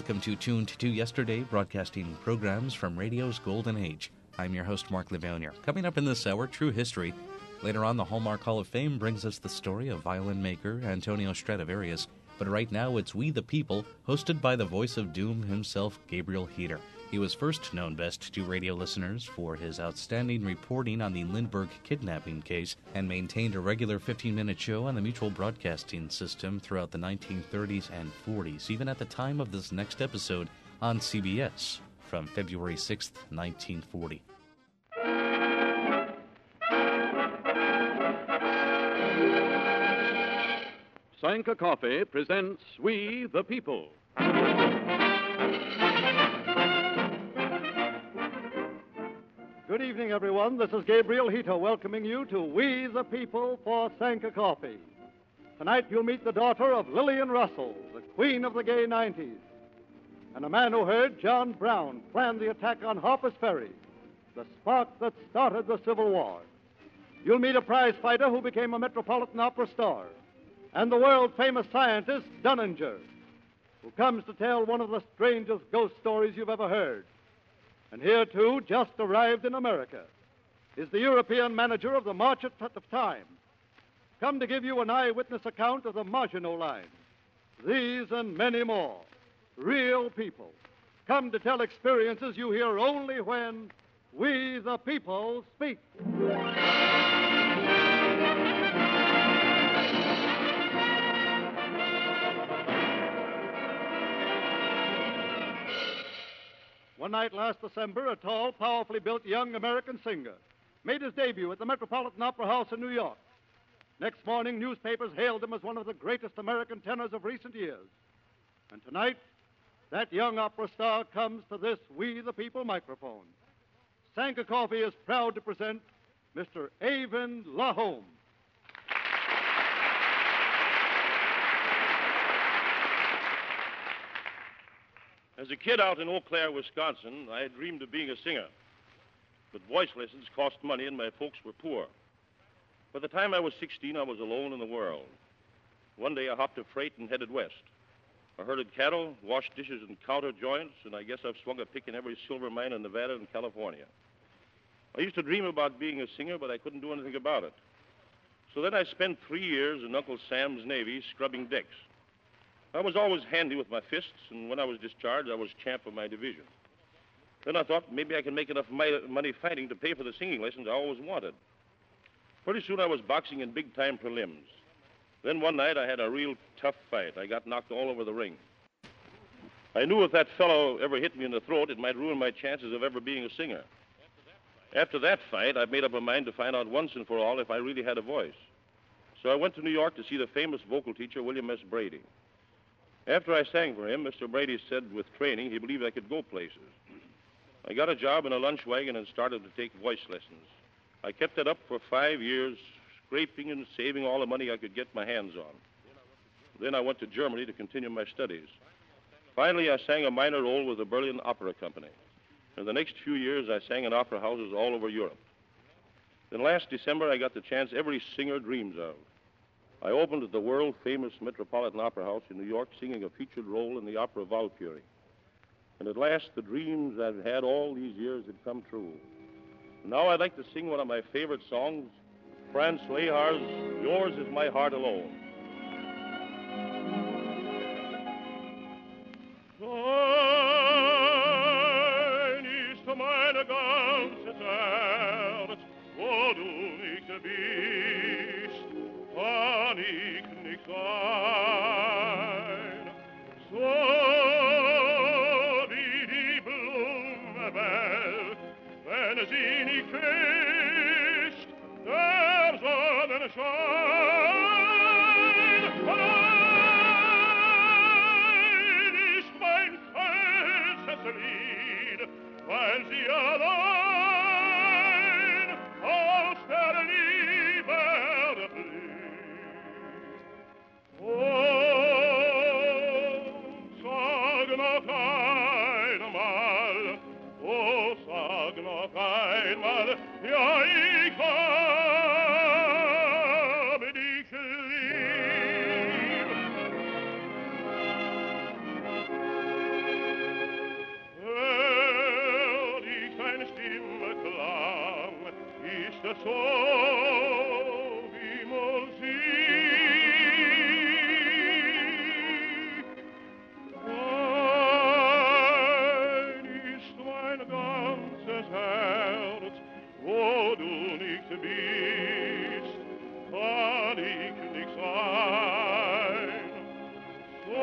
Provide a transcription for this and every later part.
welcome to Tuned to Yesterday, broadcasting programs from radio's golden age. I'm your host, Mark Livonier. Coming up in this hour, True History. Later on, the Hallmark Hall of Fame brings us the story of violin maker Antonio Stradivarius. But right now, it's We the People, hosted by the voice of doom himself, Gabriel Heatter. He was first known best to radio listeners for his outstanding reporting on the Lindbergh kidnapping case and maintained a regular 15-minute show on the Mutual Broadcasting System throughout the 1930s and 40s, even at the time of this next episode on CBS from February 6th, 1940. Sanka Coffee presents We the People. Good evening, everyone. This is Gabriel Heatter welcoming you to We the People for Sanka Coffee. Tonight you'll meet the daughter of Lillian Russell, the queen of the gay 90s, and a man who heard John Brown plan the attack on Harper's Ferry, the spark that started the Civil War. You'll meet a prize fighter who became a Metropolitan Opera star, and the world-famous scientist Dunninger, who comes to tell one of the strangest ghost stories you've ever heard. And here, too, just arrived in America, is the European manager of the March of Time, come to give you an eyewitness account of the Maginot Line. These and many more, real people, come to tell experiences you hear only when We the People speak. One night last December, a tall, powerfully built young American singer made his debut at the Metropolitan Opera House in New York. Next morning, newspapers hailed him as one of the greatest American tenors of recent years. And tonight, that young opera star comes to this We the People microphone. Sanka Coffee is proud to present Mr. Eyvind Lahome. As a kid out in Eau Claire, Wisconsin, I had dreamed of being a singer. But voice lessons cost money and my folks were poor. By the time I was 16, I was alone in the world. One day I hopped a freight and headed west. I herded cattle, washed dishes in counter joints, and I guess I've swung a pick in every silver mine in Nevada and California. I used to dream about being a singer, but I couldn't do anything about it. So then I spent 3 years in Uncle Sam's Navy scrubbing decks. I was always handy with my fists, and when I was discharged, I was champ of my division. Then I thought maybe I could make enough money fighting to pay for the singing lessons I always wanted. Pretty soon I was boxing in big-time prelims. Then one night I had a real tough fight. I got knocked all over the ring. I knew if that fellow ever hit me in the throat, it might ruin my chances of ever being a singer. After that fight, I made up my mind to find out once and for all if I really had a voice. So I went to New York to see the famous vocal teacher, William S. Brady. After I sang for him, Mr. Brady said with training he believed I could go places. I got a job in a lunch wagon and started to take voice lessons. I kept it up for 5 years, scraping and saving all the money I could get my hands on. Then I went to Germany to continue my studies. Finally, I sang a minor role with the Berlin Opera Company. In the next few years, I sang in opera houses all over Europe. Then last December, I got the chance every singer dreams of. I opened at the world-famous Metropolitan Opera House in New York, singing a featured role in the opera Valkyrie. And at last, the dreams I've had all these years had come true. Now I'd like to sing one of my favorite songs, Franz Lehar's Yours Is My Heart Alone. Dein ist meine ganze Herz, wo du nicht bist, kann ich nicht sein. So wie die Blumenwelt, wenn sie nicht frischt, der Sonnenschein. Allein ist mein felsches Lied, weil sie allein aus der Liebe blüht. Oh, sag noch einmal, oh, sag noch einmal, ja, ich habe dich lieb. so vimos Dein ist mein ganzes Herz, wo du nicht bist, kann ich nicht sein. So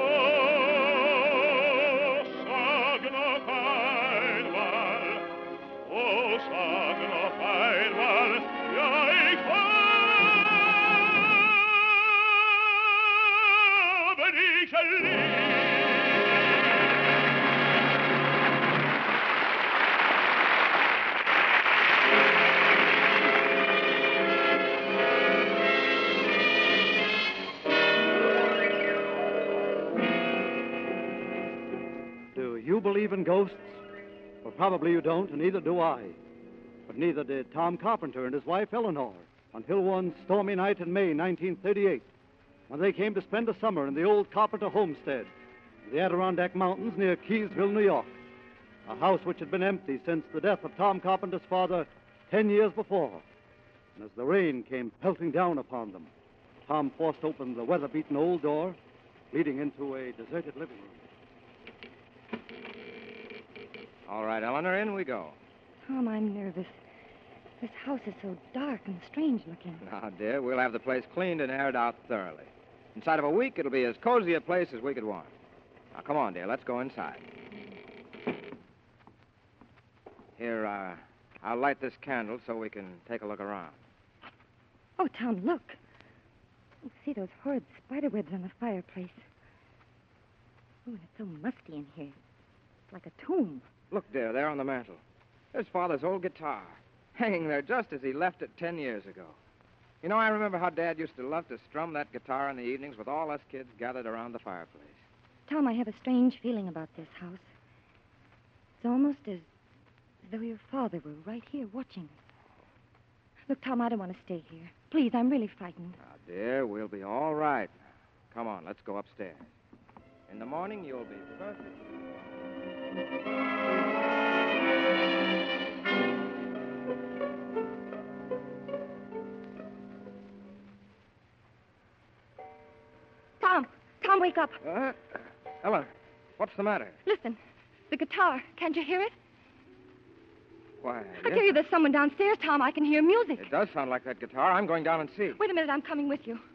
sag noch einmal, oh sag noch einmal, ja ich habe dich lieb. Do you believe in ghosts? Well, probably you don't, and neither do I. But neither did Tom Carpenter and his wife Eleanor until one stormy night in May 1938, when they came to spend a summer in the old Carpenter homestead in the Adirondack Mountains near Keysville, New York, a house which had been empty since the death of Tom Carpenter's father 10 years before. And as the rain came pelting down upon them, Tom forced open the weather-beaten old door leading into a deserted living room. All right, Eleanor, in we go. Tom, I'm nervous. This house is so dark and strange looking. Now, dear, we'll have the place cleaned and aired out thoroughly. Inside of a week, it'll be as cozy a place as we could want. Now, come on, dear, let's go inside. Here, I'll light this candle so we can take a look around. Oh, Tom, look. Oh, see those horrid spider webs on the fireplace. Oh, and it's so musty in here. It's like a tomb. Look, dear, there on the mantel. There's Father's old guitar, hanging there just as he left it 10 years ago. You know, I remember how Dad used to love to strum that guitar in the evenings with all us kids gathered around the fireplace. Tom, I have a strange feeling about this house. It's almost as though your father were right here watching us. Look, Tom, I don't want to stay here. Please, I'm really frightened. Now, dear, we'll be all right. Come on, let's go upstairs. In the morning, you'll be perfect. Tom, wake up. Ellen, what's the matter? Listen, the guitar. Can't you hear it? Why, I tell you, there's someone downstairs, Tom. I can hear music. It does sound like that guitar. I'm going down and see. Wait a minute, I'm coming with you.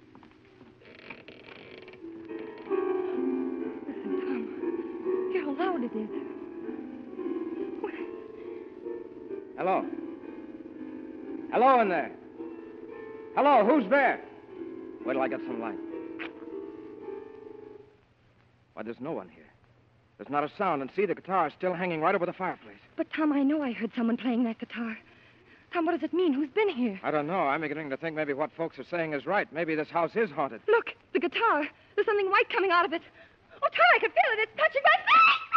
Listen, Tom. Hear how loud it is. Hello? Hello in there. Hello, who's there? Wait till I get some light. Why, there's no one here. There's not a sound, and see, the guitar is still hanging right over the fireplace. But, Tom, I know I heard someone playing that guitar. Tom, what does it mean? Who's been here? I don't know. I'm beginning to think maybe what folks are saying is right. Maybe this house is haunted. Look, the guitar. There's something white coming out of it. Oh, Tom, I can feel it. It's touching my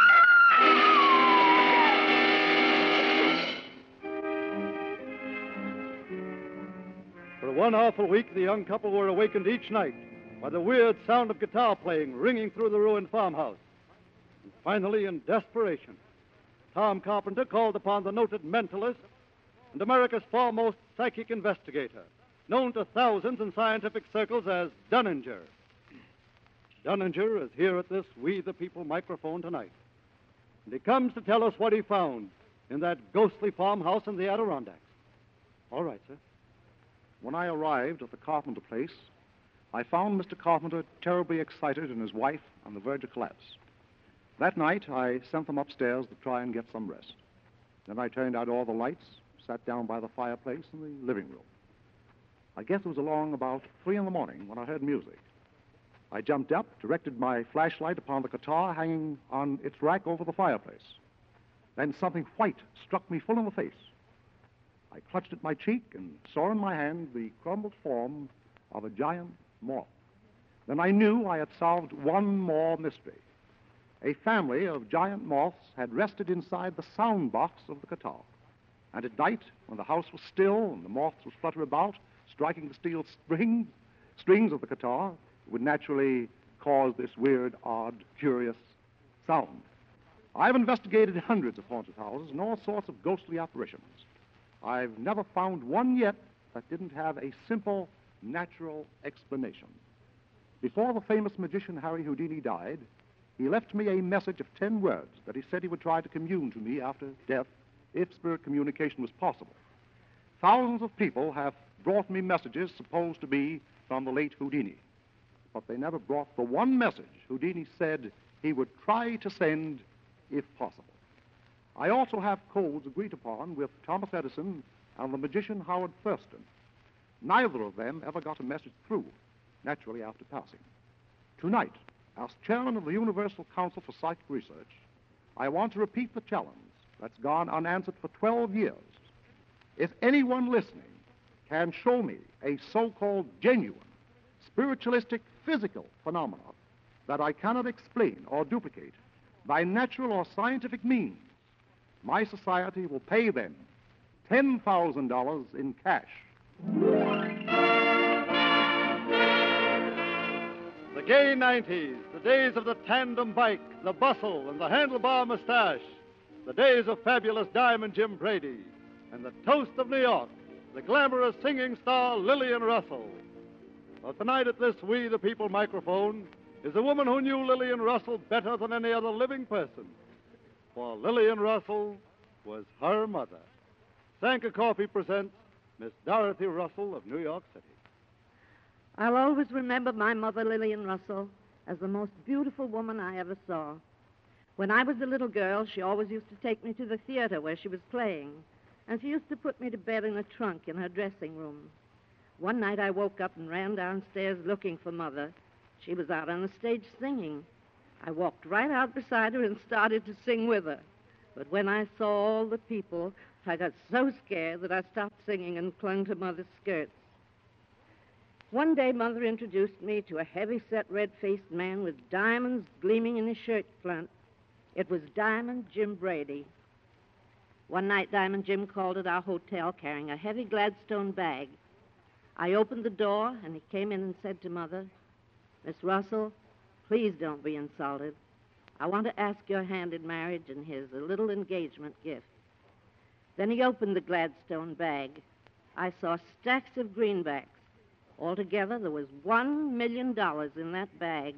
face! For one awful week, the young couple were awakened each night by the weird sound of guitar playing ringing through the ruined farmhouse. And finally, in desperation, Tom Carpenter called upon the noted mentalist and America's foremost psychic investigator, known to thousands in scientific circles as Dunninger. Dunninger is here at this We the People microphone tonight, and he comes to tell us what he found in that ghostly farmhouse in the Adirondacks. All right, sir. When I arrived at the Carpenter place, I found Mr. Carpenter terribly excited and his wife on the verge of collapse. That night, I sent them upstairs to try and get some rest. Then I turned out all the lights, sat down by the fireplace in the living room. I guess it was along about 3 in the morning when I heard music. I jumped up, directed my flashlight upon the guitar hanging on its rack over the fireplace. Then something white struck me full in the face. I clutched at my cheek and saw in my hand the crumpled form of a giant moth. Then I knew I had solved one more mystery. A family of giant moths had rested inside the sound box of the guitar. And at night, when the house was still and the moths would flutter about, striking the steel strings of the guitar, it would naturally cause this weird, odd, curious sound. I've investigated hundreds of haunted houses and all sorts of ghostly apparitions. I've never found one yet that didn't have a simple, natural explanation. Before the famous magician Harry Houdini died, he left me a message of 10 words that he said he would try to commune to me after death if spirit communication was possible. Thousands of people have brought me messages supposed to be from the late Houdini, but they never brought the one message Houdini said he would try to send if possible. I also have codes agreed upon with Thomas Edison and the magician Howard Thurston. Neither of them ever got a message through, naturally after passing. Tonight, as chairman of the Universal Council for Psychic Research, I want to repeat the challenge that's gone unanswered for 12 years. If anyone listening can show me a so-called genuine, spiritualistic, physical phenomena that I cannot explain or duplicate by natural or scientific means, my society will pay them $10,000 in cash. The gay 90s, the days of the tandem bike, the bustle, and the handlebar mustache, the days of fabulous Diamond Jim Brady, and the toast of New York, the glamorous singing star Lillian Russell. Well, tonight at this We the People microphone is a woman who knew Lillian Russell better than any other living person. For Lillian Russell was her mother. Sanka Coffee presents Miss Dorothy Russell of New York City. I'll always remember my mother, Lillian Russell, as the most beautiful woman I ever saw. When I was a little girl, she always used to take me to the theater where she was playing, and she used to put me to bed in a trunk in her dressing room. One night I woke up and ran downstairs looking for Mother. She was out on the stage singing. I walked right out beside her and started to sing with her. But when I saw all the people, I got so scared that I stopped singing and clung to Mother's skirts. One day, Mother introduced me to a heavy-set, red-faced man with diamonds gleaming in his shirt front. It was Diamond Jim Brady. One night, Diamond Jim called at our hotel carrying a heavy Gladstone bag. I opened the door, and he came in and said to Mother, "Miss Russell, please don't be insulted. I want to ask your hand in marriage, and here's a little engagement gift." Then he opened the Gladstone bag. I saw stacks of greenbacks. Altogether, there was $1 million in that bag.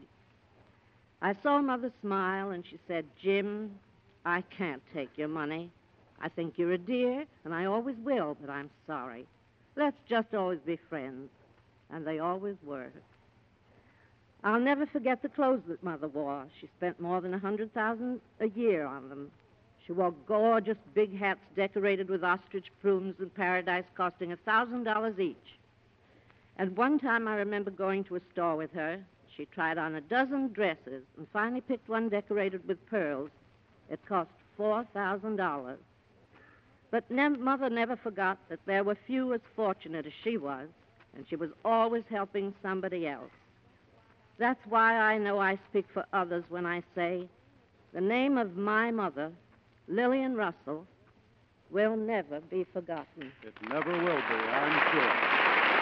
I saw Mother smile, and she said, "Jim, I can't take your money. I think you're a dear, and I always will, but I'm sorry. Let's just always be friends." And they always were. I'll never forget the clothes that Mother wore. She spent more than $100,000 a year on them. She wore gorgeous big hats decorated with ostrich plumes in paradise, costing $1,000 each. And one time I remember going to a store with her. She tried on a dozen dresses and finally picked one decorated with pearls. It cost $4,000. But Mother never forgot that there were few as fortunate as she was, and she was always helping somebody else. That's why I know I speak for others when I say the name of my mother, Lillian Russell, will never be forgotten. It never will be, I'm sure.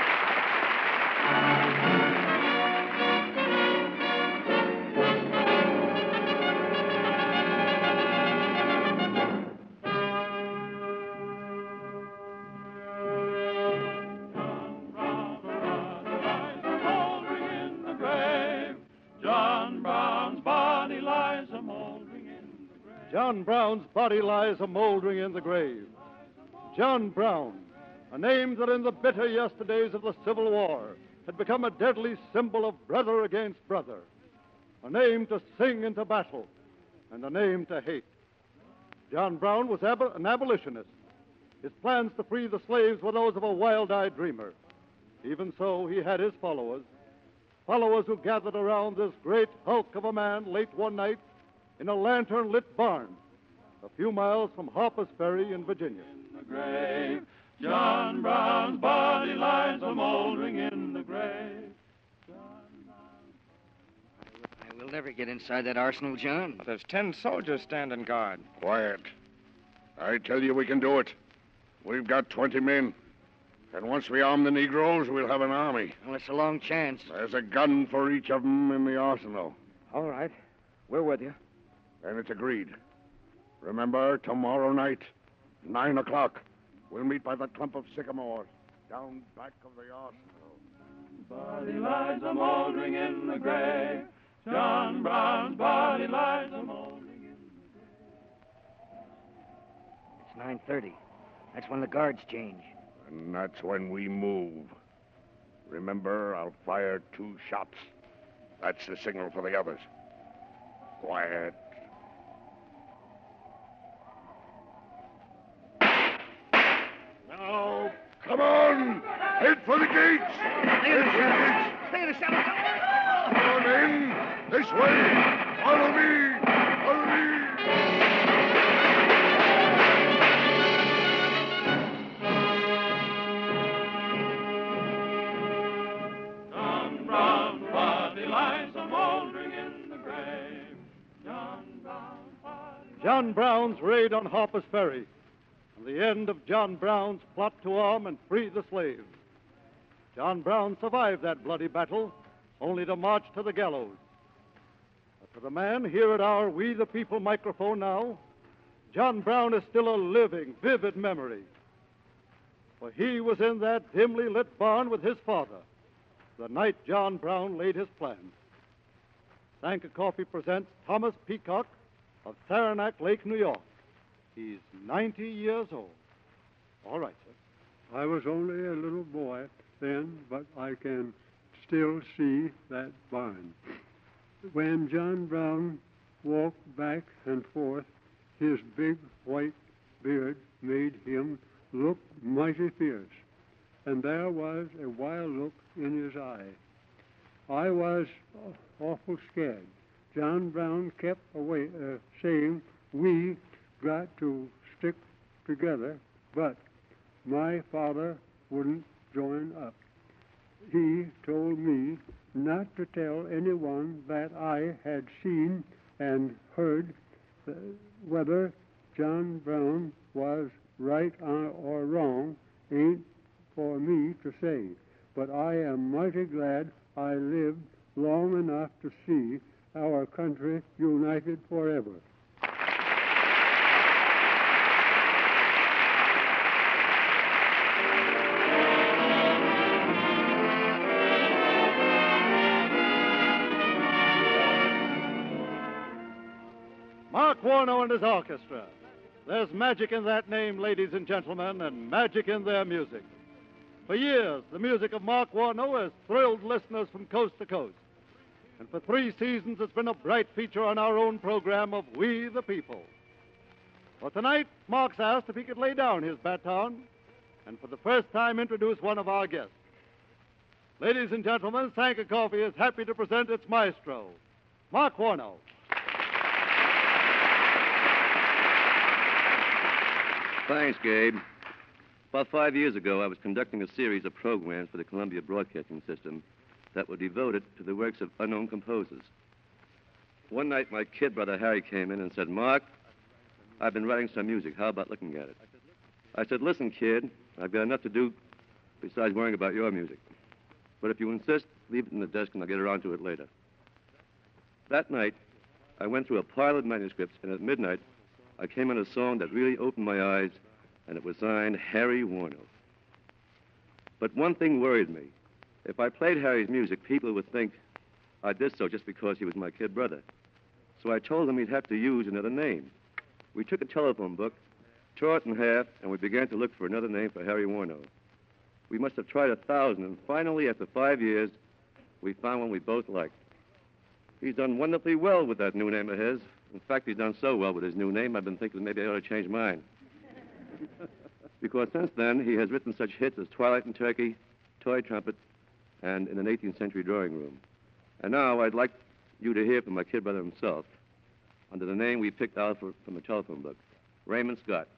John Brown's body lies a-moldering in the grave. John Brown, a name that in the bitter yesterdays of the Civil War had become a deadly symbol of brother against brother, a name to sing into battle, and a name to hate. John Brown was an abolitionist. His plans to free the slaves were those of a wild-eyed dreamer. Even so, he had his followers who gathered around this great hulk of a man late one night in a lantern-lit barn a few miles from Harper's Ferry in Virginia. In the grave, John Brown's body lies a-moldering in the grave. We'll never get inside that arsenal, John. But there's 10 soldiers standing guard. Quiet. I tell you we can do it. We've got 20 men. And once we arm the Negroes, we'll have an army. Well, it's a long chance. There's a gun for each of them in the arsenal. All right. We're with you. And it's agreed. Remember, tomorrow night, 9 o'clock. We'll meet by the clump of sycamores, down back of the arsenal. Body lies a moldering in the grave. John Brown's body lies a moldering in the grave. It's 9:30. That's when the guards change. And that's when we move. Remember, I'll fire 2 shots. That's the signal for the others. Quiet. Now, come on! Head for the gates! Stay in the shadows! Stay in the shadows! Come on in! This way! Follow me! Follow me! John Brown's body lies a moldering in the grave. John Brown's raid on Harper's Ferry, and the end of John Brown's plot to arm and free the slaves. John Brown survived that bloody battle, only to march to the gallows. But to the man here at our We the People microphone now, John Brown is still a living, vivid memory. For he was in that dimly lit barn with his father the night John Brown laid his plans. Sanka Coffee presents Thomas Peacock of Saranac Lake, New York. He's 90 years old. All right, sir. I was only a little boy then, but I can still see that barn. When John Brown walked back and forth, his big white beard made him look mighty fierce, and there was a wild look in his eye. I was awful scared. John Brown kept away, saying, "We got to stick together," but my father wouldn't join up. He told me not to tell anyone that I had seen and heard whether John Brown was right or wrong ain't for me to say. But I am mighty glad I lived long enough to see our country united forever. Mark Warno and his orchestra. There's magic in that name, ladies and gentlemen, and magic in their music. For years, the music of Mark Warno has thrilled listeners from coast to coast. And for 3 seasons, it's been a bright feature on our own program of We the People. Well, tonight, Mark's asked if he could lay down his baton and for the first time introduce one of our guests. Ladies and gentlemen, Sanka Coffee is happy to present its maestro, Mark Warno. Thanks, Gabe. About 5 years ago, I was conducting a series of programs for the Columbia Broadcasting System that were devoted to the works of unknown composers. One night, my kid brother Harry came in and said, "Mark, I've been writing some music. How about looking at it?" I said, "Listen, kid, I've got enough to do besides worrying about your music. But if you insist, leave it in the desk and I'll get around to it later." That night, I went through a pile of manuscripts, and at midnight, I came on a song that really opened my eyes, and it was signed Harry Warno. But one thing worried me. If I played Harry's music, people would think I did so just because he was my kid brother. So I told him he'd have to use another name. We took a telephone book, tore it in half, and we began to look for another name for Harry Warno. We must have tried 1,000, and finally, after 5 years, we found one we both liked. He's done wonderfully well with that new name of his. In fact, he's done so well with his new name, I've been thinking maybe I ought to change mine. Because since then, he has written such hits as Twilight and Turkey, Toy Trumpet, and In an 18th Century Drawing Room. And now I'd like you to hear from my kid brother himself, under the name we picked out from a telephone book, Raymond Scott.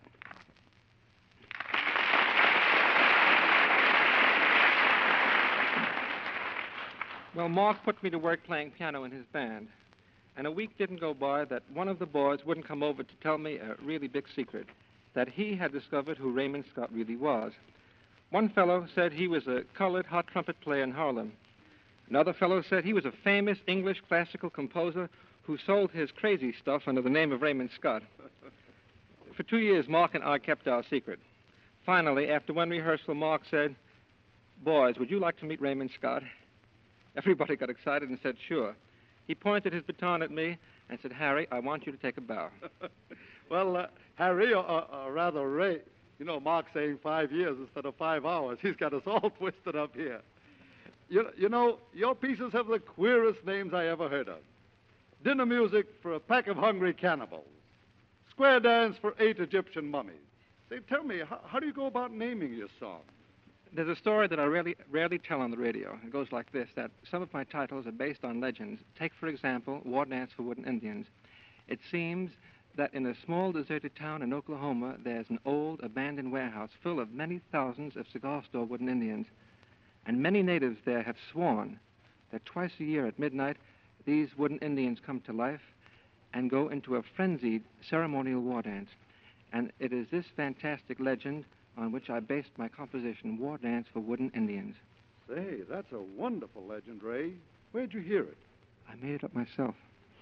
Well, Mark put me to work playing piano in his band. And a week didn't go by that one of the boys wouldn't come over to tell me a really big secret, that he had discovered who Raymond Scott really was. One fellow said he was a colored hot trumpet player in Harlem. Another fellow said he was a famous English classical composer who sold his crazy stuff under the name of Raymond Scott. For 2 years, Mark and I kept our secret. Finally, after one rehearsal, Mark said, "Boys, would you like to meet Raymond Scott?" Everybody got excited and said, "Sure." He pointed his baton at me and said, "Harry, I want you to take a bow." Well, Harry, or rather Ray, you know, Mark's saying 5 years instead of 5 hours. He's got us all twisted up here. You know, your pieces have the queerest names I ever heard of. Dinner music for a pack of hungry cannibals. Square dance for 8 Egyptian mummies. Say, tell me, how do you go about naming your song? There's a story that I rarely tell on the radio. It goes like this, that some of my titles are based on legends. Take, for example, War Dance for Wooden Indians. It seems that in a small deserted town in Oklahoma, there's an old abandoned warehouse full of many thousands of cigar store wooden Indians. And many natives there have sworn that twice a year at midnight, these wooden Indians come to life and go into a frenzied ceremonial war dance. And it is this fantastic legend on which I based my composition, War Dance for Wooden Indians. Say, that's a wonderful legend, Ray. Where'd you hear it? I made it up myself.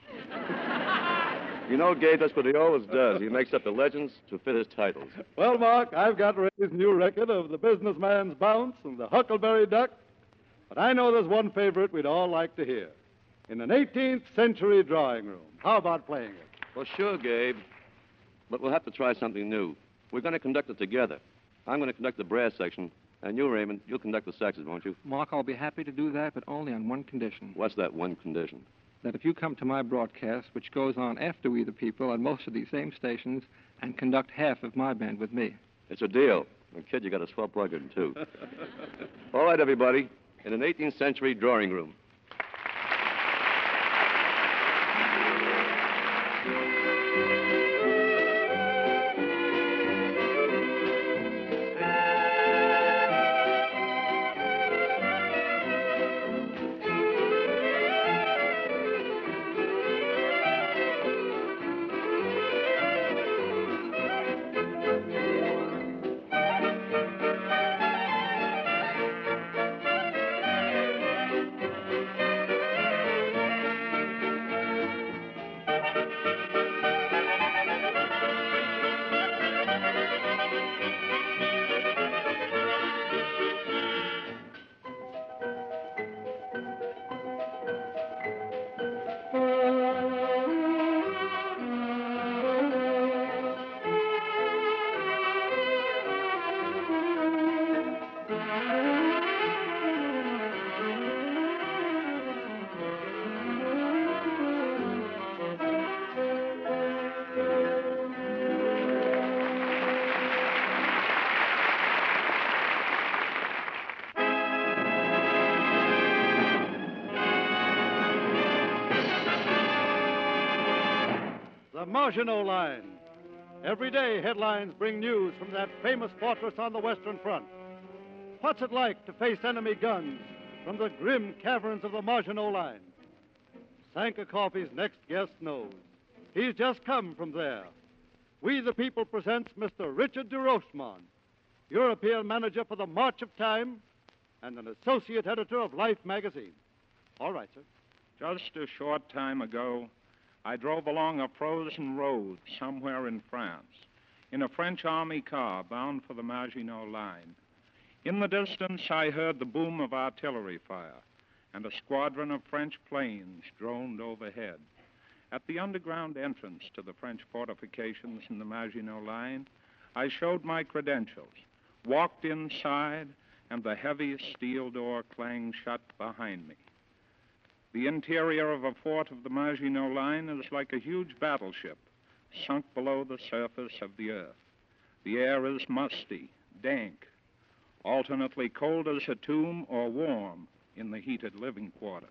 You know, Gabe, that's what he always does. He makes up the legends to fit his titles. Well, Mark, I've got Ray's new record of The Businessman's Bounce and The Huckleberry Duck, but I know there's one favorite we'd all like to hear. In an 18th century drawing room. How about playing it? Well, sure, Gabe. But we'll have to try something new. We're going to conduct it together. I'm going to conduct the brass section, and you, Raymond, you'll conduct the saxes, won't you? Mark, I'll be happy to do that, but only on one condition. What's that one condition? That if you come to my broadcast, which goes on after We the People on most of these same stations, and conduct half of my band with me. It's a deal. And, kid, you got a swell plug-in, too. All right, everybody. In an 18th century drawing room. Maginot Line. Every day, headlines bring news from that famous fortress on the Western Front. What's it like to face enemy guns from the grim caverns of the Maginot Line? Sanka Coffee's next guest knows. He's just come from there. We the People presents Mr. Richard de Rochemont, European manager for the March of Time and an associate editor of Life magazine. All right, sir. Just a short time ago, I drove along a frozen road somewhere in France in a French army car bound for the Maginot Line. In the distance, I heard the boom of artillery fire, and a squadron of French planes droned overhead. At the underground entrance to the French fortifications in the Maginot Line, I showed my credentials, walked inside, and the heavy steel door clanged shut behind me. The interior of a fort of the Maginot Line is like a huge battleship sunk below the surface of the earth. The air is musty, dank, alternately cold as a tomb or warm in the heated living quarters.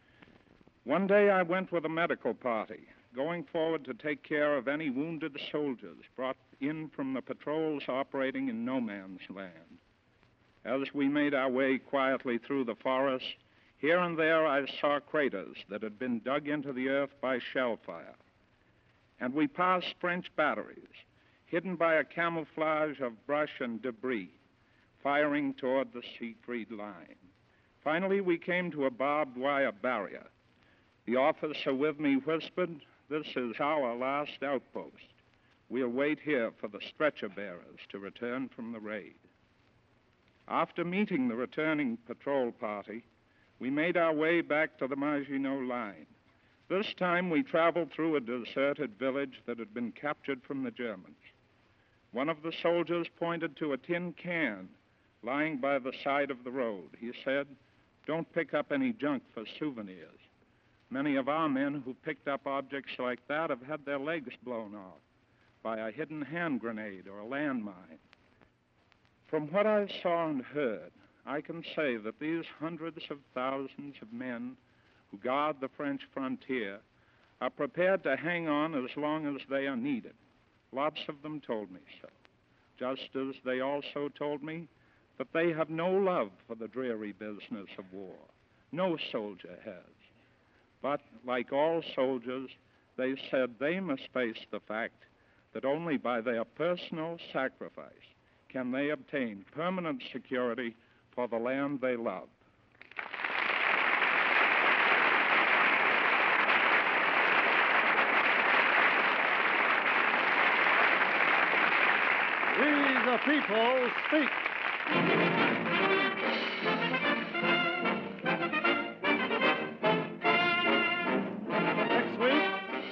One day I went with a medical party, going forward to take care of any wounded soldiers brought in from the patrols operating in no man's land. As we made our way quietly through the forest, here and there I saw craters that had been dug into the earth by shell fire. And we passed French batteries, hidden by a camouflage of brush and debris, firing toward the Siegfried Line. Finally, we came to a barbed wire barrier. The officer with me whispered, "This is our last outpost. we'll wait here for the stretcher bearers to return from the raid. After meeting the returning patrol party, we made our way back to the Maginot Line. This time we traveled through a deserted village that had been captured from the Germans. One of the soldiers pointed to a tin can lying by the side of the road. He said, "Don't pick up any junk for souvenirs." Many of our men who picked up objects like that have had their legs blown off by a hidden hand grenade or a landmine. From what I saw and heard, I can say that these hundreds of thousands of men who guard the French frontier are prepared to hang on as long as they are needed. Lots of them told me so, just as they also told me that they have no love for the dreary business of war. No soldier has. But, like all soldiers, they said they must face the fact that only by their personal sacrifice can they obtain permanent security for the land they love. We the people speak. Next week,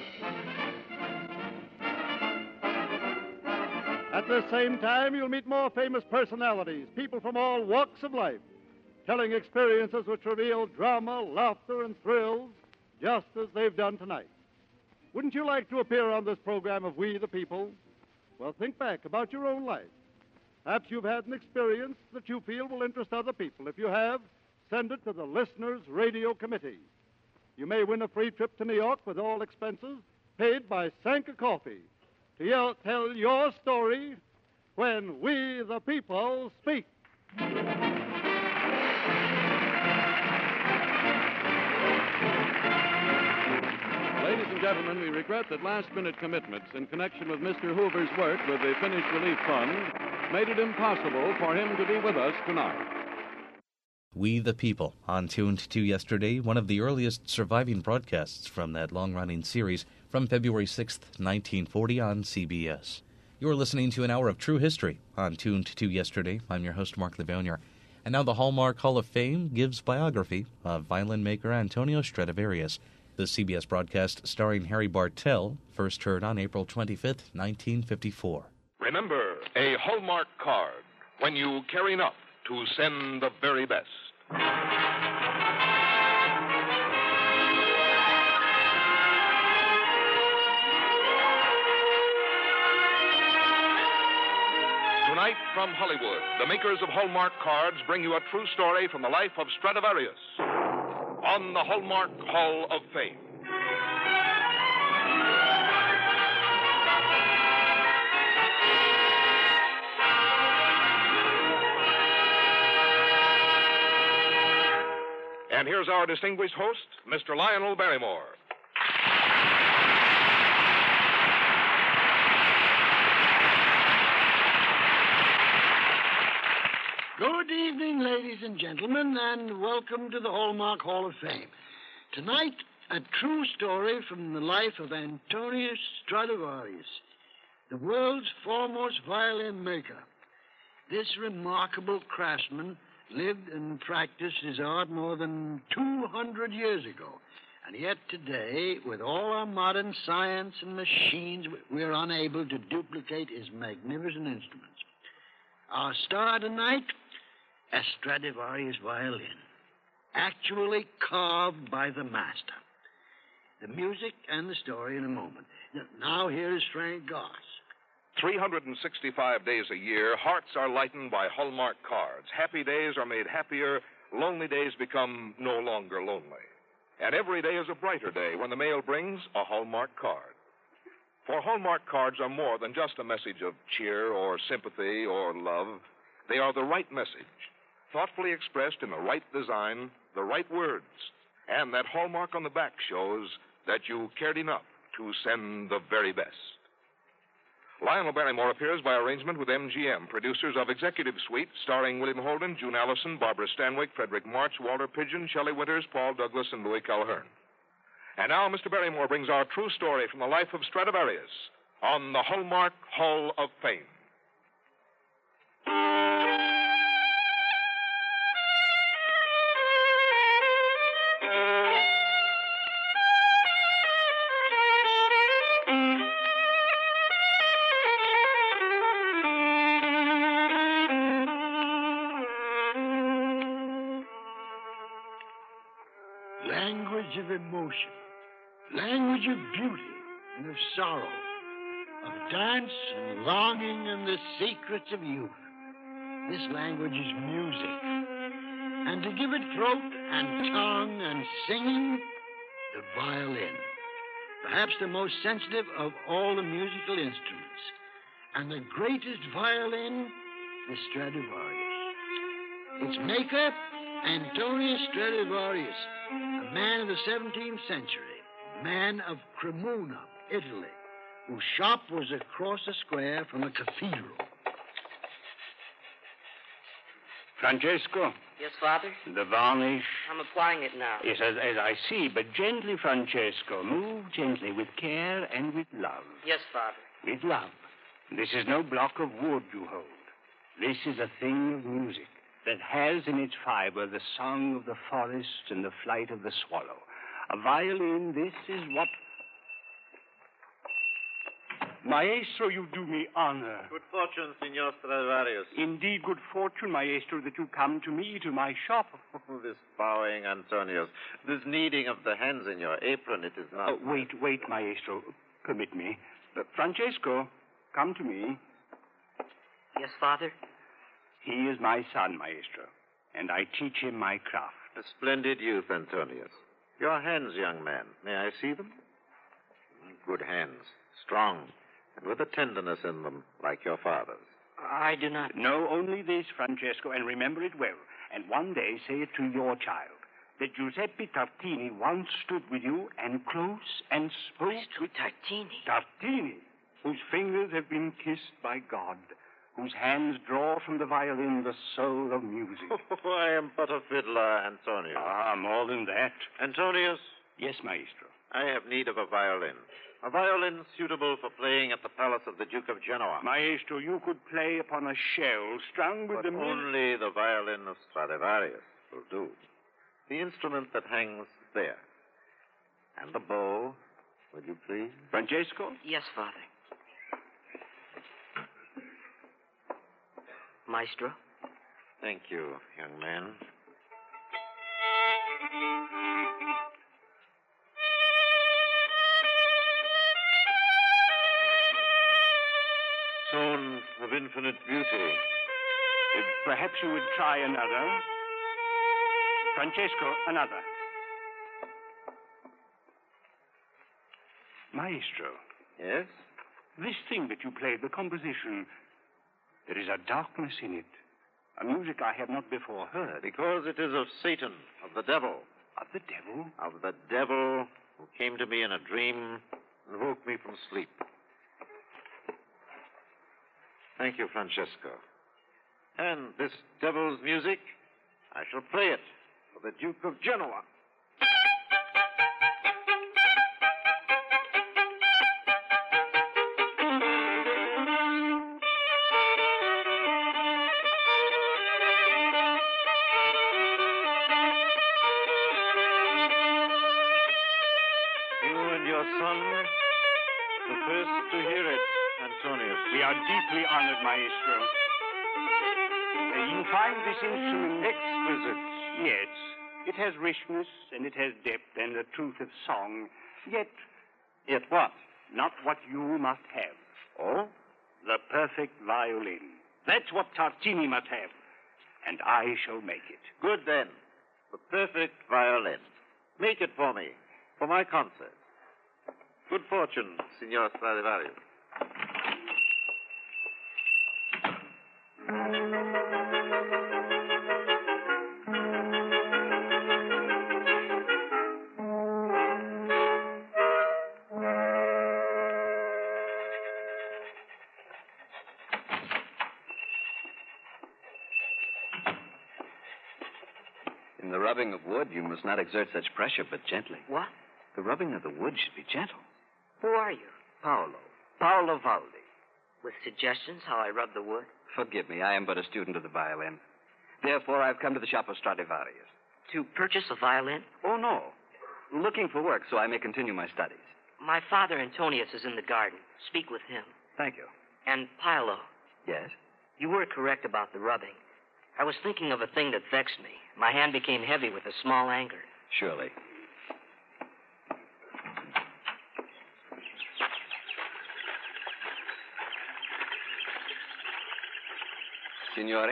at the same time, you'll meet more famous personalities, people from all walks of life, telling experiences which reveal drama, laughter, and thrills, just as they've done tonight. Wouldn't you like to appear on this program of We the People? Well, think back about your own life. Perhaps you've had an experience that you feel will interest other people. If you have, send it to the Listeners' Radio Committee. You may win a free trip to New York with all expenses paid by Sanka Coffee to tell your story when We the People speak. Ladies and gentlemen, we regret that last-minute commitments in connection with Mr. Hoover's work with the Finnish Relief Fund made it impossible for him to be with us tonight. We the People, on Tuned to Yesterday, one of the earliest surviving broadcasts from that long-running series from February 6th, 1940 on CBS. You're listening to an hour of true history on Tuned to Yesterday. I'm your host, Mark Livonier. And now the Hallmark Hall of Fame gives biography of violin maker Antonio Stradivarius. The CBS broadcast starring Harry Bartell, first heard on April 25th, 1954. Remember, a Hallmark card when you care enough to send the very best. Tonight from Hollywood, the makers of Hallmark cards bring you a true story from the life of Stradivarius on the Hallmark Hall of Fame. And here's our distinguished host, Mr. Lionel Barrymore. Good evening, ladies and gentlemen, and welcome to the Hallmark Hall of Fame. Tonight, a true story from the life of Antonio Stradivarius, the world's foremost violin maker. This remarkable craftsman lived and practiced his art more than 200 years ago. And yet today, with all our modern science and machines, we're unable to duplicate his magnificent instruments. Our star tonight, a Stradivarius violin, actually carved by the master. The music and the story in a moment. Now here is Frank Goss. 365 days a year, hearts are lightened by Hallmark cards. Happy days are made happier. Lonely days become no longer lonely. And every day is a brighter day when the mail brings a Hallmark card. For Hallmark cards are more than just a message of cheer or sympathy or love. They are the right message, thoughtfully expressed in the right design, the right words. And that Hallmark on the back shows that you cared enough to send the very best. Lionel Barrymore appears by arrangement with MGM, producers of Executive Suite, starring William Holden, June Allison, Barbara Stanwyck, Frederick March, Walter Pidgeon, Shelley Winters, Paul Douglas, and Louis Calhern. And now Mr. Barrymore brings our true story from the life of Stradivarius on the Hallmark Hall of Fame. Language of emotion, language of beauty and of sorrow, of dance and longing and the secrets of youth. This language is music. And to give it throat and tongue and singing, the violin. Perhaps the most sensitive of all the musical instruments. And the greatest violin, the Stradivarius. Its maker, Antonius Stradivarius, a man of the 17th century, man of Cremona, Italy, whose shop was across the square from a cathedral. Francesco? Yes, Father? The varnish. I'm applying it now. Yes, as I see, but gently, Francesco. Move gently, with care and with love. Yes, Father. With love. This is no block of wood you hold. This is a thing of music that has in its fiber the song of the forest and the flight of the swallow. A violin, this is what... Maestro, you do me honor. Good fortune, Signor Stradivarius. Indeed, good fortune, Maestro, that you come to me, to my shop. This bowing, Antonius. This kneading of the hands in your apron, it is not... Wait, Maestro. Permit me. Francesco, come to me. Yes, Father? He is my son, Maestro, and I teach him my craft. A splendid youth, Antonius. Your hands, young man. May I see them? Good hands. Strong. And with a tenderness in them, like your father's. I do not... No, only this, Francesco, and remember it well. And one day say it to your child, that Giuseppe Tartini once stood with you and close and spoke... Maestro Tartini? Tartini, whose fingers have been kissed by God, whose hands draw from the violin the soul of music. Oh, I am but a fiddler, Antonius. Ah, more than that. Antonius? Yes, Maestro. I have need of a violin. A violin suitable for playing at the palace of the Duke of Genoa. Maestro, you could play upon a shell strung with but only the violin of Stradivarius will do. The instrument that hangs there. And the bow, would you please? Francesco? Yes, Father. Maestro? Thank you, young man. Tone of infinite beauty. Perhaps you would try another. Francesco, another. Maestro. Yes? This thing that you played, the composition, there is a darkness in it. A music I have not before heard. Because it is of Satan, of the devil. Of the devil? Of the devil who came to me in a dream and woke me from sleep. Thank you, Francesco. And this devil's music, I shall play it for the Duke of Genoa. We are deeply honored, Maestro. You find this instrument exquisite. Yes. It has richness, and it has depth, and the truth of song. Yet what? Not what you must have. Oh? The perfect violin. That's what Tartini must have. And I shall make it. Good, then. The perfect violin. Make it for me, for my concert. Good fortune, Signor Stradivarius. In the rubbing of wood, you must not exert such pressure, but gently. What? The rubbing of the wood should be gentle. Who are you? Paolo, Paolo Valdi. With suggestions how I rub the wood? Forgive me, I am but a student of the violin. Therefore, I've come to the shop of Stradivarius. To purchase a violin? Oh, no. Looking for work so I may continue my studies. My father, Antonius, is in the garden. Speak with him. Thank you. And Paolo. Yes? You were correct about the rubbing. I was thinking of a thing that vexed me. My hand became heavy with a small anger. Surely. Signore?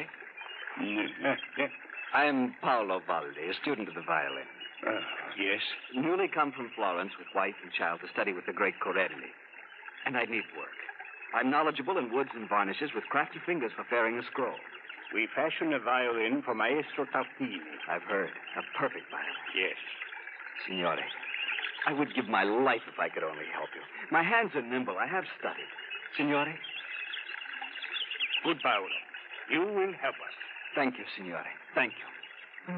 I am Paolo Valdi, a student of the violin. Yes? Newly come from Florence with wife and child to study with the great Corelli. And I need work. I'm knowledgeable in woods and varnishes with crafty fingers for fairing a scroll. We fashion a violin for Maestro Tartini. I've heard. A perfect violin. Yes. Signore, I would give my life if I could only help you. My hands are nimble. I have studied. Signore? Good, Paolo. You will help us. Thank you, Signore. Thank you.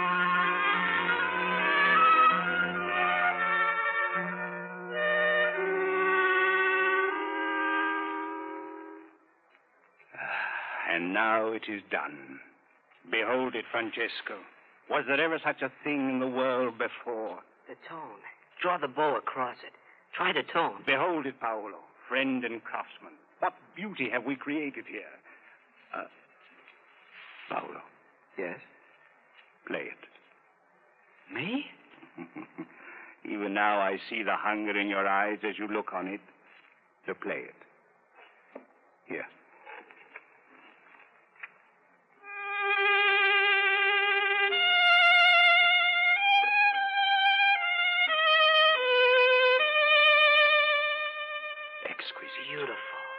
And now it is done. Behold it, Francesco. Was there ever such a thing in the world before? The tone. Draw the bow across it. Try the tone. Behold it, Paolo, friend and craftsman. What beauty have we created here? Paolo. Yes? Play it. Me? Even now I see the hunger in your eyes as you look on it. To play it. Here. Beautiful.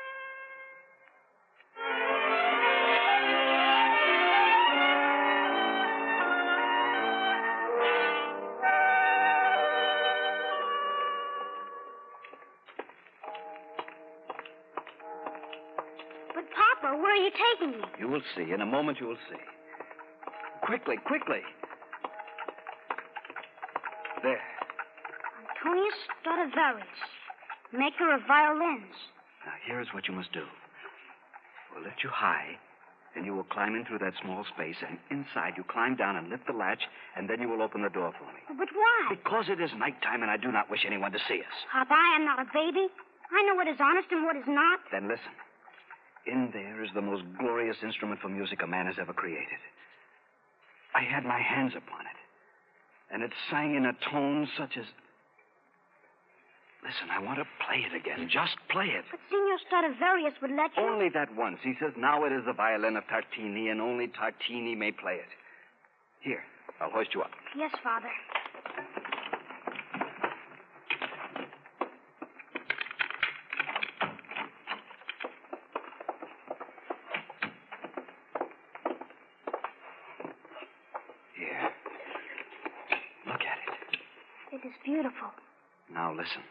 But, Papa, where are you taking me? You will see. In a moment you will see. Quickly, quickly. There. Antonius Stradivarius, maker of violins. Now, here's what you must do. We'll lift you high, then you will climb in through that small space, and inside you climb down and lift the latch, and then you will open the door for me. But why? Because it is nighttime, and I do not wish anyone to see us. Papa, I am not a baby. I know what is honest and what is not. Then listen. In there is the most glorious instrument for music a man has ever created. I had my hands upon it, and it sang in a tone such as... Listen, I want to play it again. Just play it. But Signor Stradivarius would let you... Only that once. He says now it is the violin of Tartini, and only Tartini may play it. Here, I'll hoist you up. Yes, Father. Here. Look at it. It is beautiful. Now listen.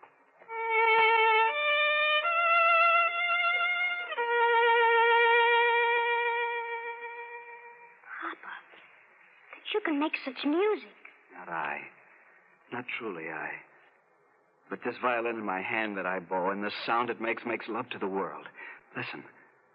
You can make such music. Not I. Not truly I. But this violin in my hand that I bow, and the sound it makes love to the world. Listen.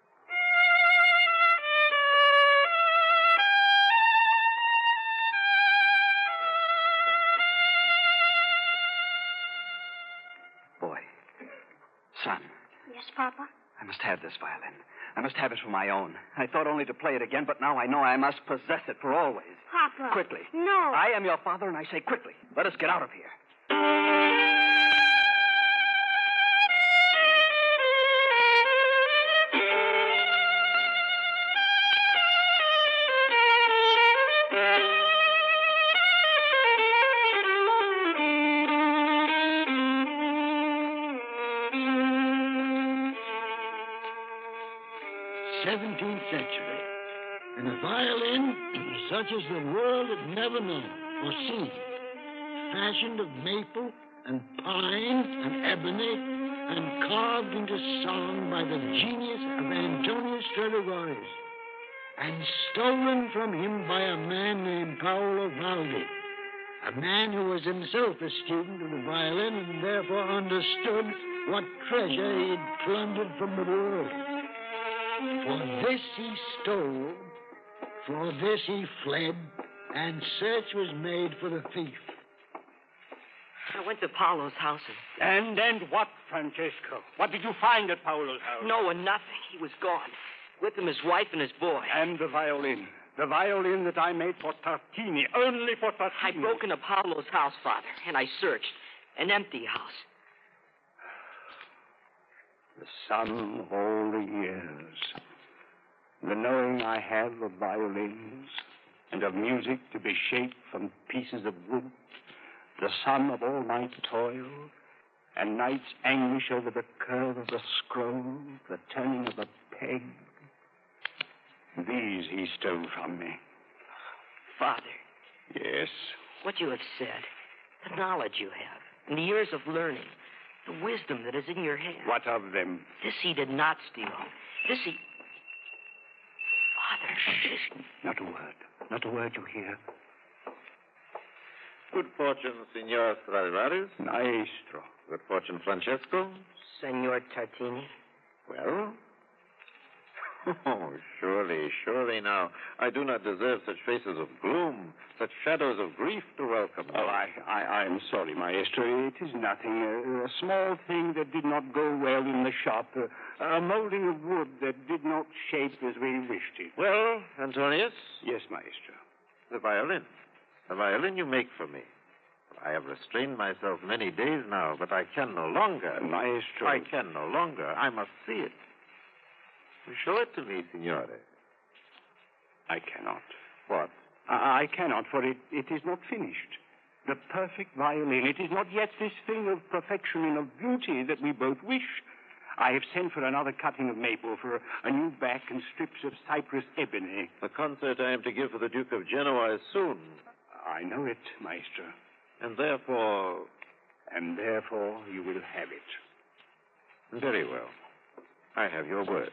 Boy. Son. Yes, Papa? I must have this violin. I must have it for my own. I thought only to play it again, but now I know I must possess it for always. Papa. Quickly. No. I am your father, and I say quickly. Let us get out of here. Century, and a violin such as the world had never known or seen, fashioned of maple and pine and ebony and carved into song by the genius of Antonius Stradivarius, and stolen from him by a man named Paolo Valdi, a man who was himself a student of the violin and therefore understood what treasure he'd plundered from the world. For this he stole, for this he fled, and search was made for the thief. I went to Paolo's house And what, Francesco? What did you find at Paolo's house? No, and nothing. He was gone. With him his wife and his boy. And the violin. The violin that I made for Tartini. Only for Tartini. I broke into Paolo's house, Father, and I searched. An empty house. The sum of all the years. The knowing I have of violins and of music to be shaped from pieces of wood. The sum of all my toil and night's anguish over the curve of the scroll, the turning of the peg. These he stole from me. Father. Yes? What you have said, the knowledge you have, and the years of learning, the wisdom that is in your hand. What of them? This he did not steal. This he... Father, this... Not a word. Not a word, you hear? Good fortune, Signor Stradivarius. Maestro. Good fortune, Francesco. Senor Tartini. Well? Oh, surely now. I do not deserve such faces of gloom, such shadows of grief to welcome me. Oh, I am sorry, Maestro. It is nothing. A small thing that did not go well in the shop. A molding of wood that did not shape as we wished it. Well, Antonius? Yes, Maestro. The violin. The violin you make for me. I have restrained myself many days now, but I can no longer. Maestro. I can no longer. I must see it. Show it to me, Signore. I cannot. What? I cannot, for it is not finished. The perfect violin. It is not yet this thing of perfection and of beauty that we both wish. I have sent for another cutting of maple, for a new back and strips of cypress ebony. The concert I am to give for the Duke of Genoa is soon. I know it, Maestro. And therefore... And therefore you will have it. Very well. I have your word.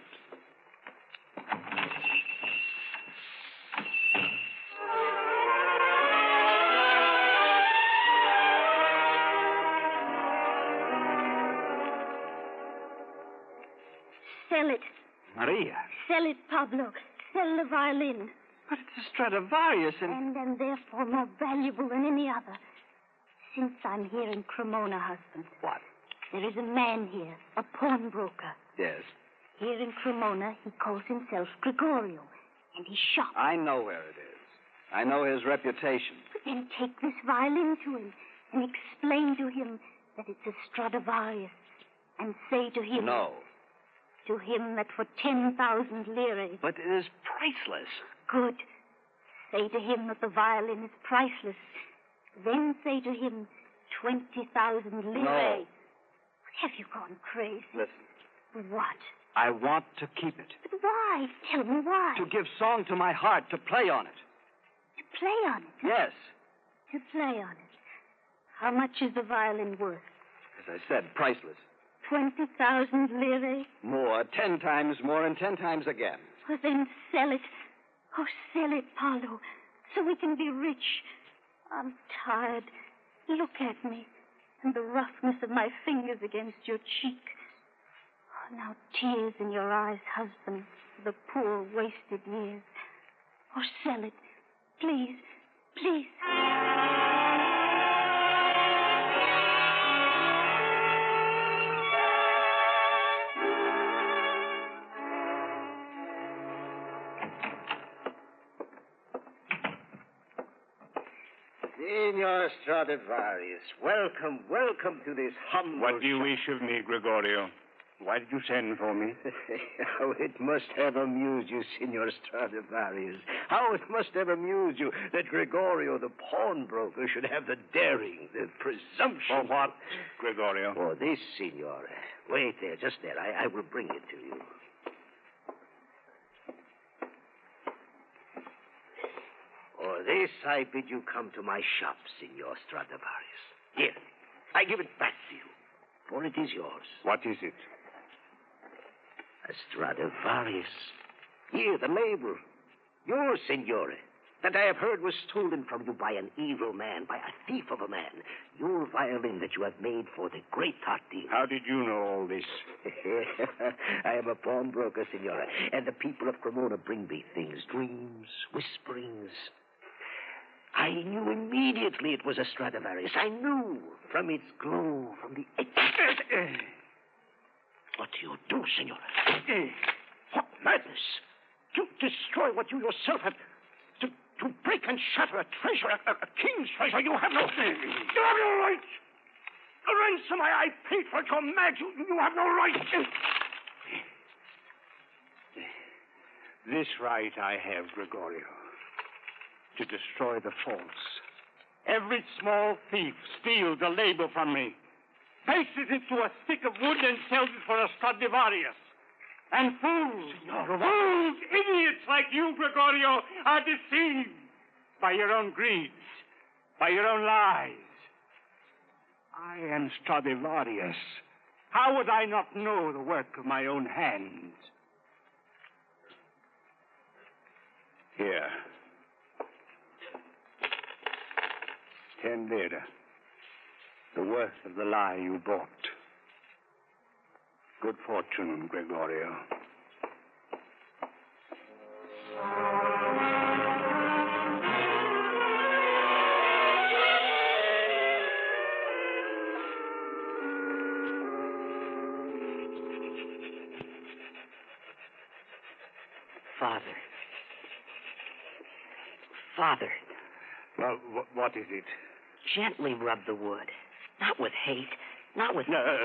Sell it. Maria. Sell it, Pablo. Sell the violin. But it's a Stradivarius and therefore more valuable than any other. Since I'm here in Cremona, husband. What? There is a man here, a pawnbroker. Yes. Here in Cremona, he calls himself Gregorio, and he shops. I know where it is. I know his reputation. But then take this violin to him and explain to him that it's a Stradivarius, and say to him... No. To him that for 10,000 lire... But it is priceless. Good. Say to him that the violin is priceless. Then say to him 20,000 lire. No. Have you gone crazy? Listen. What? I want to keep it. But why? Tell me why. To give song to my heart, to play on it. To play on it? Yes. To play on it. How much is the violin worth? As I said, priceless. 20,000 lire? More, 10 times more, and 10 times again. Well, then sell it. Oh, sell it, Paolo, so we can be rich. I'm tired. Look at me, and the roughness of my fingers against your cheek. Oh, now tears in your eyes, husband, for the poor, wasted years. Oh, sell it. Please, please. Signor Stradivarius, welcome to this humble... What do you wish of me, Gregorio? Why did you send for me? How it must have amused you, Signor Stradivarius. How it must have amused you that Gregorio, the pawnbroker, should have the daring, the presumption... For what, Gregorio? For this, Signore. Wait there, just there. I will bring it to you. For this, I bid you come to my shop, Signor Stradivarius. Here, I give it back to you, for it is yours. What is it? A Stradivarius. Here, the label. Yours, Signore. that I have heard was stolen from you by an evil man, by a thief of a man. Your violin that you have made for the great Tartini. How did you know all this? I am a pawnbroker, Signora, and the people of Cremona bring me things, dreams, whisperings. I knew immediately it was a Stradivarius. I knew from its glow, from the... What do you do, Signora? What madness! To destroy what you yourself have... To break and shatter a treasure, a king's treasure, you have no... You have no right! The ransom I paid for it, you're mad. You have no right. This right I have, Gregorio. To destroy the false. Every small thief steals a label from me, bakes it into a stick of wood, and sells it for a Stradivarius. And fools, idiots like you, Gregorio, are deceived by your own greeds, by your own lies. I am Stradivarius. How would I not know the work of my own hands? Here. 10 lira. The worth of the lie you bought. Good fortune, Gregorio. Father. Well, what is it? Gently rub the wood. Not with hate. Not with... No.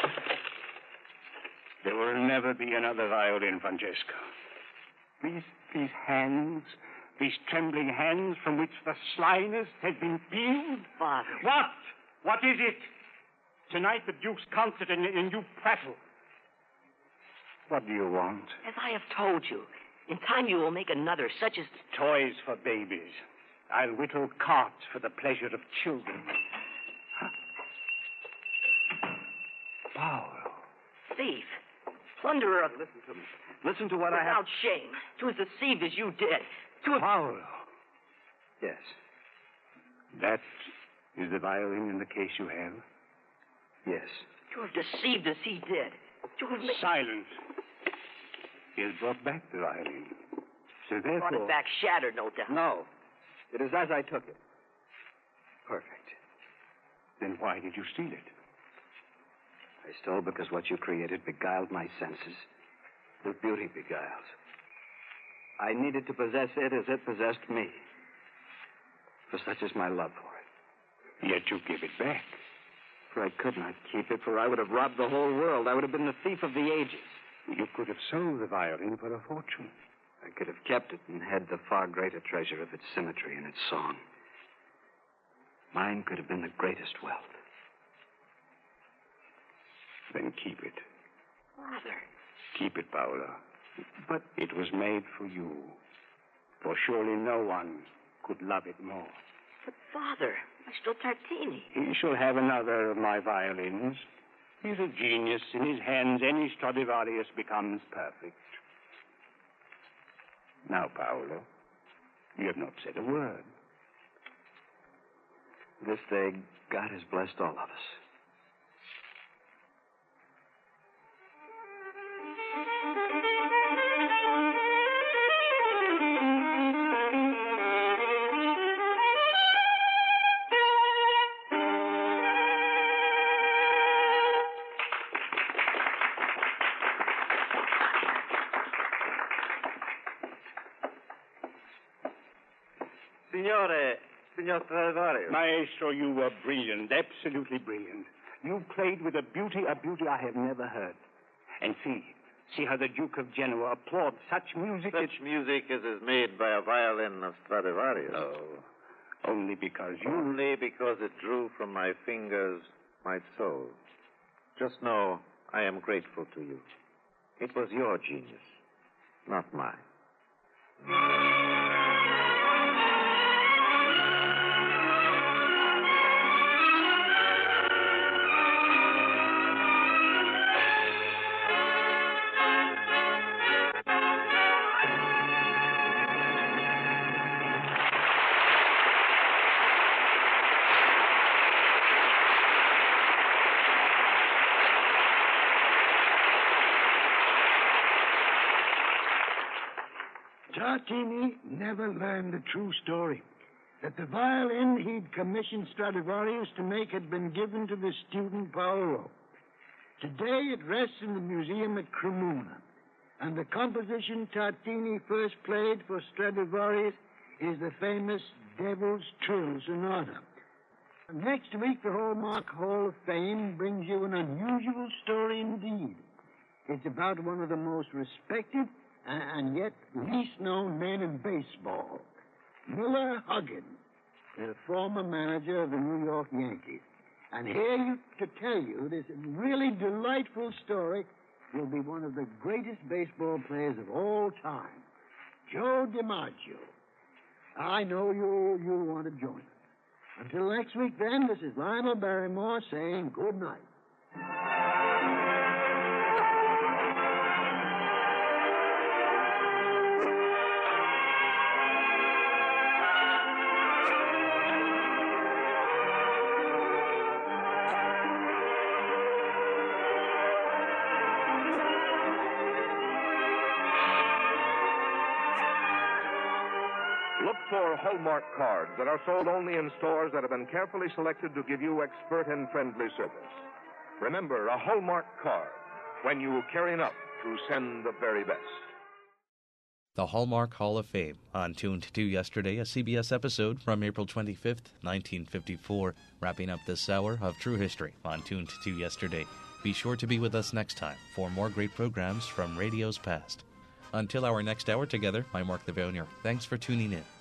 There will never be another violin, Francesco. These hands, these trembling hands from which the slyness has been peeled. Father. What? What is it? Tonight the Duke's concert and you prattle. What do you want? As I have told you, in time you will make another such as... Toys for babies. I'll whittle carts for the pleasure of children. Paolo. Thief. Plunderer of... Listen to me. Listen to what I have... Without shame. To have deceived as you did. To have... Paolo. Yes. That is the violin in the case you have? Yes. To have deceived as he did. To have... Silence. He has brought back the violin. So therefore... Brought it back shattered, no doubt. No. It is as I took it. Perfect. Then why did you steal it? I stole because what you created beguiled my senses. Your beauty beguiles. I needed to possess it as it possessed me. For such is my love for it. Yet you give it back. For I could not keep it, for I would have robbed the whole world. I would have been the thief of the ages. You could have sold the violin for a fortune. I could have kept it and had the far greater treasure of its symmetry and its song. Mine could have been the greatest wealth. Then keep it. Father. Keep it, Paolo. But it was made for you. For surely no one could love it more. But, Father, Maestro Tartini. He shall have another of my violins. He's a genius. In his hands, any Stradivarius becomes perfect. Now, Paolo, you have not said a word. This day, God has blessed all of us. Signor Stradivarius. Maestro, you were brilliant, absolutely brilliant. You played with a beauty I have never heard. And see how the Duke of Genoa applauds such music. Such music as is made by a violin of Stradivarius. Oh, only because you... Only because it drew from my fingers my soul. Just know I am grateful to you. It was your genius, not mine. Tartini never learned the true story. That the violin he'd commissioned Stradivarius to make had been given to the student Paolo. Today it rests in the museum at Cremona. And the composition Tartini first played for Stradivarius is the famous Devil's Trill Sonata. Next week, the Hallmark Hall of Fame brings you an unusual story indeed. It's about one of the most respected and yet least known men in baseball, Miller Huggins, the former manager of the New York Yankees. And here to tell you this really delightful story will be one of the greatest baseball players of all time, Joe DiMaggio. I know you'll want to join us. Until next week, then, this is Lionel Barrymore saying good night. Look for Hallmark cards that are sold only in stores that have been carefully selected to give you expert and friendly service. Remember, a Hallmark card when you carry enough to send the very best. The Hallmark Hall of Fame on Tuned to Yesterday, a CBS episode from April 25th, 1954, wrapping up this hour of True History on Tuned to Yesterday. Be sure to be with us next time for more great programs from radio's past. Until our next hour together, I'm Mark Livonier. Thanks for tuning in.